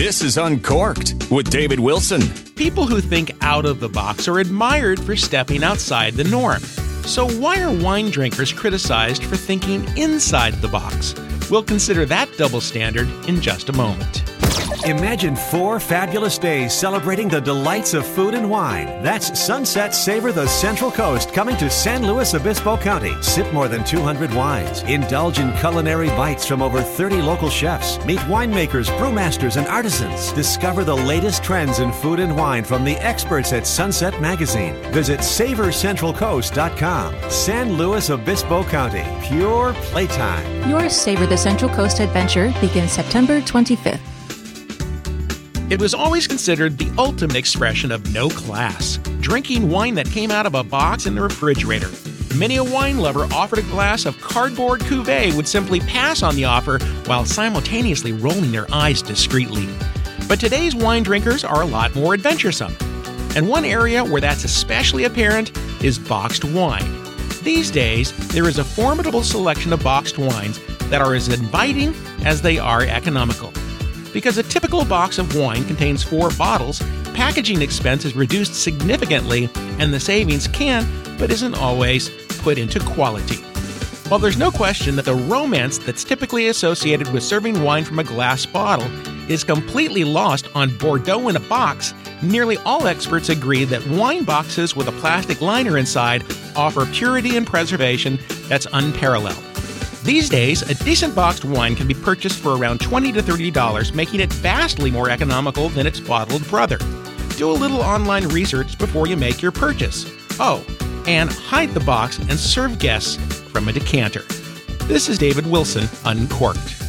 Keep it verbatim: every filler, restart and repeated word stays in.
This is Uncorked with David Wilson. People who think out of the box are admired for stepping outside the norm. So why are wine drinkers criticized for thinking inside the box? We'll consider that double standard in just a moment. Imagine four fabulous days celebrating the delights of food and wine. That's Sunset Savor the Central Coast coming to San Luis Obispo County. Sip more than two hundred wines. Indulge in culinary bites from over thirty local chefs. Meet winemakers, brewmasters, and artisans. Discover the latest trends in food and wine from the experts at Sunset Magazine. Visit savor central coast dot com. San Luis Obispo County. Pure playtime. Your Savor the Central Coast adventure begins September twenty-fifth. It was always considered the ultimate expression of no class, drinking wine that came out of a box in the refrigerator. Many a wine lover offered a glass of cardboard cuvee would simply pass on the offer while simultaneously rolling their eyes discreetly. But today's wine drinkers are a lot more adventuresome. And one area where that's especially apparent is boxed wine. These days, there is a formidable selection of boxed wines that are as inviting as they are economical. Because a typical box of wine contains four bottles, packaging expense is reduced significantly, and the savings can, but isn't always, put into quality. While there's no question that the romance that's typically associated with serving wine from a glass bottle is completely lost on Bordeaux in a box, nearly all experts agree that wine boxes with a plastic liner inside offer purity and preservation that's unparalleled. These days, a decent boxed wine can be purchased for around twenty to thirty dollars, making it vastly more economical than its bottled brother. Do a little online research before you make your purchase. Oh, and hide the box and serve guests from a decanter. This is David Wilson, Uncorked.